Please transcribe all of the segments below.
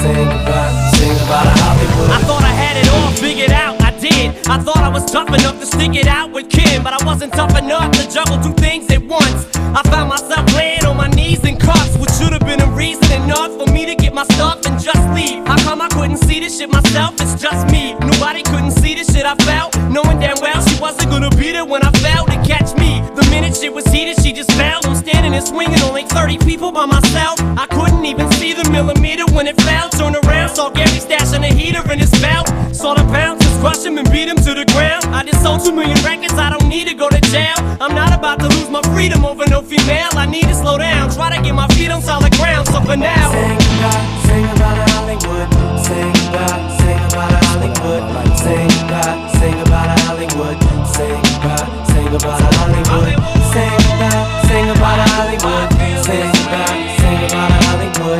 Sing about Hollywood. I thought I had it all figured out, I did. I thought I was tough enough to stick it out with Kim, but I wasn't tough enough to juggle two things at once. I found myself laying on my knees in cuffs, which should have been a reason enough for me to get my stuff and just leave. How come I couldn't see this shit myself? It's just me. Nobody couldn't see the shit I felt, knowing damn well she wasn't gonna be there when I fell to catch me. The minute shit was heated, she just fell. I'm standing and swinging, only 30 people by myself. I couldn't even see the millimeter when it fell. Turn around, saw Gary stashing a heater in his belt. Saw the bouncers crush him and beat him to the ground. I just sold 2 million records, I don't need to go to jail. I'm not about to lose my freedom over no female. I need to slow down, try to get my feet on solid ground. So for now, Sing about Hollywood. Sing about Hollywood. Sing about Hollywood. Sing about Hollywood. Sing about Hollywood. Sing about Hollywood. Sing about Hollywood.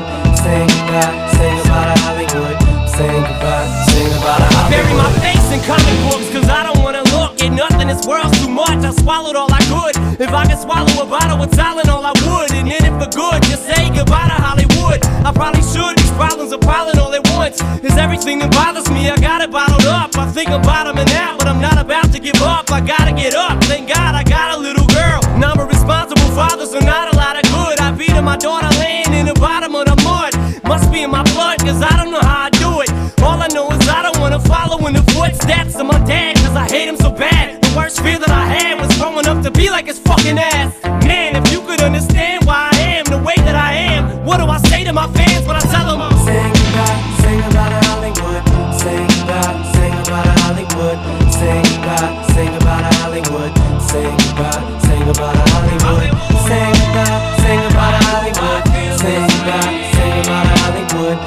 Sing about Hollywood. bury my face in comic books, cause I don't wanna look at nothing. This world's too much, I swallowed all I could. If I could swallow a bottle with Tylenol, I would. And in it for good, just say goodbye to Hollywood. I probably should, these problems are piling all at once. It's everything that bothers me, I got it bottled up. I think I'm bottoming out, but I'm not about to give up. I gotta get up, thank God I got a little girl. Now I'm a responsible father, so not a lot of good. I beat my daughter laying in the bottom of the mud. Must be in my blood, cause I don't know how I do it. All I know is I don't wanna follow in the footsteps of my dad, cause I hate him so bad. The worst fear that I had was growing up to be like his fucking ass. Man, if you could understand why I am the way that I am, what do I say to my fans when I tell them Sing about Hollywood. Sing about Hollywood. Sing about Hollywood. Sing about Hollywood. Sing about Hollywood. Sing about Hollywood. Sing about Hollywood.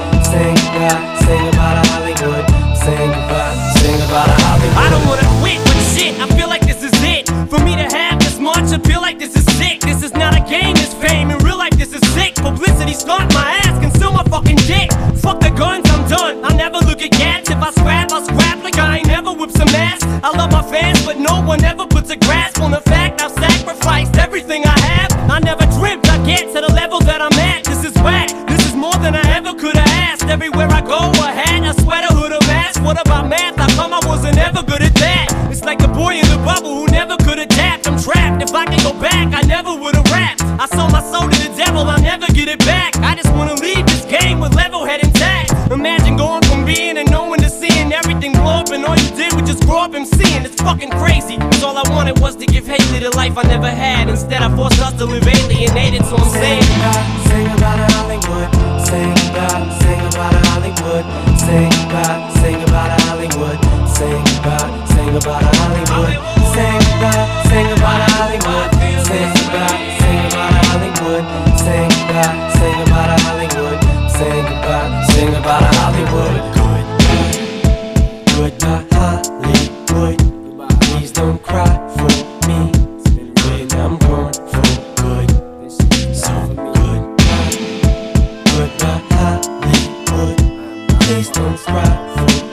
Sing about Hollywood. I don't wanna quit, but shit, I feel like this is it. For me to have this much, I feel like this is sick. This is not a game, this fame. In real life, this is sick. Publicity stunt my ass, conceal my fucking dick. Fuck the guns, I'm done. I'll never look at cats. If I scrap, I'll scrap like I ain't never whipped some ass. I love my fans, but no one ever puts a grasp on the fact I've sacrificed everything I have. I never dreamt I'd get to the level that I'm at. This is whack. This is more than I ever could have asked. Everywhere I go, a hat, a sweater, hood, a mask. What about math? How come I wasn't ever good at that? It's like the boy in the bubble who never could adapt. I'm trapped. If I could go back, I never would have rapped. I sold my soul to the devil, I'll never get it back. I just wanna leave this game with level head intact. Imagine going from being and knowing to seeing everything blow up, and all you did was just grow up and seeing. It's fucking crazy, cause all I wanted was to give Haley the life I never had. Instead I forced us to live alienated, so I'm saying Sing about Hollywood. Sing about Hollywood. Sing about Hollywood. Sing about Hollywood. Sing about Hollywood. Sing about Hollywood. Sing about Hollywood. Sing about Hollywood. Goodbye Hollywood. Please don't cry for me when I'm gone for good. So goodbye Hollywood. Please don't cry for me.